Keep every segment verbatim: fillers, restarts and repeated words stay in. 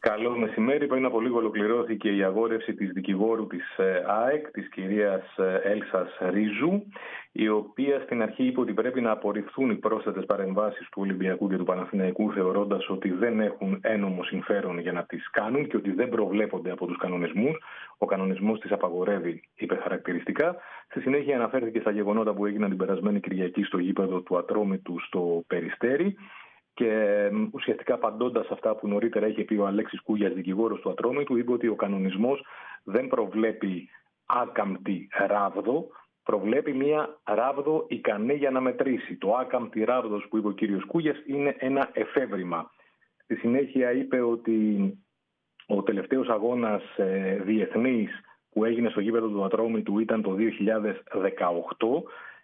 Καλό μεσημέρι. Πριν από λίγο ολοκληρώθηκε η αγόρευση της δικηγόρου της ΑΕΚ, της κυρίας Έλσας Ρίζου, η οποία στην αρχή είπε ότι πρέπει να απορριφθούν οι πρόσθετες παρεμβάσεις του Ολυμπιακού και του Παναθηναϊκού, θεωρώντας ότι δεν έχουν ένομο συμφέρον για να τις κάνουν και ότι δεν προβλέπονται από τους κανονισμούς. Ο κανονισμός τις απαγορεύει, είπε χαρακτηριστικά. Στη συνέχεια αναφέρθηκε στα γεγονότα που έγιναν την περασμένη Κυριακή στο γήπεδο του Ατρόμητου στο Περιστέρι. Και ουσιαστικά απαντώντας αυτά που νωρίτερα είχε πει ο Αλέξης Κούγιας, δικηγόρος του Ατρόμητου, είπε ότι ο κανονισμός δεν προβλέπει άκαμπτη ράβδο, προβλέπει μια ράβδο ικανή για να μετρήσει. Το άκαμπτη ράβδος που είπε ο κύριος Κούγιας είναι ένα εφεύρημα. Στη συνέχεια είπε ότι ο τελευταίος αγώνας ε, διεθνής που έγινε στο γήπεδο του Ατρόμητου ήταν το δύο χιλιάδες δεκαοκτώ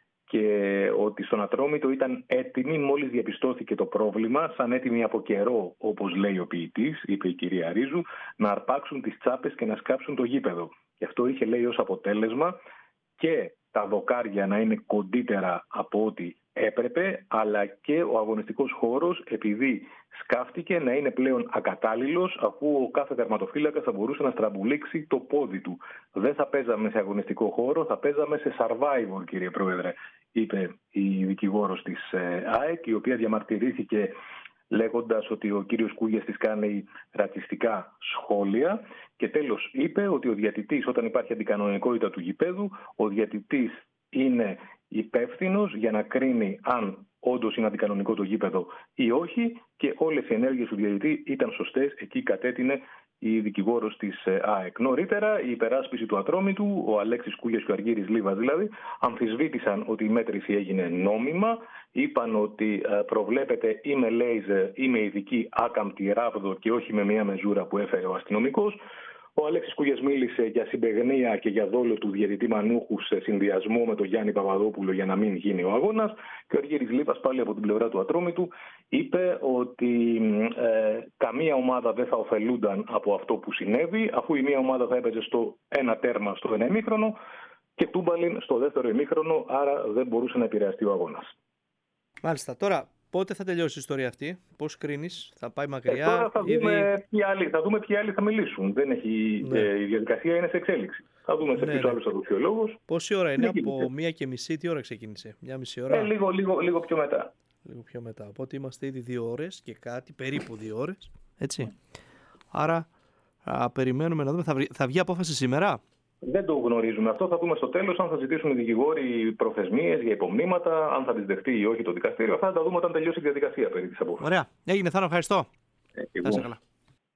και ότι στον Ατρόμητο ήταν έτοιμοι μόλις διαπιστώθηκε το πρόβλημα, σαν έτοιμοι από καιρό, όπως λέει ο ποιητής, είπε η κυρία Ρίζου, να αρπάξουν τις τσάπες και να σκάψουν το γήπεδο. Και αυτό είχε, λέει, ως αποτέλεσμα και τα δοκάρια να είναι κοντύτερα από ό,τι έπρεπε, αλλά και ο αγωνιστικός χώρος, επειδή σκάφτηκε, να είναι πλέον ακατάλληλος, αφού ο κάθε τερματοφύλακας θα μπορούσε να στραμπουλήξει το πόδι του. Δεν θα παίζαμε σε αγωνιστικό χώρο, θα παίζαμε σε survivor, κύριε Πρόεδρε, είπε η δικηγόρος της ΑΕΚ, η οποία διαμαρτυρήθηκε λέγοντας ότι ο κύριος Κούγιας της κάνει ρατσιστικά σχόλια και τέλος είπε ότι ο διαιτητής, όταν υπάρχει αντικανονικότητα του γηπέδου, ο διαιτητής είναι υπεύθυνος για να κρίνει αν όντως είναι αντικανονικό το γήπεδο ή όχι και όλες οι ενέργειες του διαιτητή ήταν σωστές, εκεί κατέτεινε η δικηγόρος της ΑΕΚ. Νωρίτερα η υπεράσπιση του Ατρόμητου, ο Αλέξης Κούγιας και ο Αργύρης Λίβας δηλαδή, αμφισβήτησαν ότι η μέτρηση έγινε νόμιμα, είπαν ότι προβλέπεται ή με λέιζερ ή με ειδική άκαμπτη ράβδο και όχι με μια μεζούρα που έφερε ο αστυνομικός. Ο Αλέξης Κούγιας μίλησε για συμπαιγνία και για δόλο του διαιτητή Μανούχου σε συνδυασμό με τον Γιάννη Παπαδόπουλο για να μην γίνει ο αγώνας. Και ο Αργύρης Λίβας, πάλι από την πλευρά του Ατρόμητου, είπε ότι ε, καμία ομάδα δεν θα ωφελούνταν από αυτό που συνέβη, αφού η μία ομάδα θα έπαιζε στο ένα τέρμα στο ένα ημίχρονο και τούμπαλιν στο δεύτερο ημίχρονο, άρα δεν μπορούσε να επηρεαστεί ο αγώνας. Μάλιστα. Τώρα, πότε θα τελειώσει η ιστορία αυτή, πώς κρίνεις, θα πάει μακριά? Ε, τώρα θα, ήδη... δούμε ποιοι άλλοι, θα δούμε ποιοι άλλοι θα μιλήσουν. Δεν έχει, ναι. ε, η διαδικασία είναι σε εξέλιξη. Θα δούμε σε ναι, ποιους ναι. άλλους αδοχιολόγους. Πόση ώρα είναι, από μία και μισή, τι ώρα ξεκίνησε? Μια μισή ώρα. Ε, λίγο, λίγο, λίγο πιο μετά. Λίγο πιο μετά. Οπότε είμαστε ήδη δύο ώρες και κάτι, περίπου δύο ώρες. Έτσι. Άρα α, περιμένουμε να δούμε. Θα, βρει, θα βγει απόφαση σήμερα? Δεν το γνωρίζουμε αυτό. Θα δούμε στο τέλος αν θα ζητήσουν οι δικηγόροι προθεσμίες για υπομνήματα, αν θα τις δεχτεί ή όχι το δικαστήριο. Αυτά θα τα δούμε όταν τελειώσει η διαδικασία περί της απόφασης. Ωραία. Έγινε, Θάνο, ευχαριστώ. Ε, Να είσαι καλά.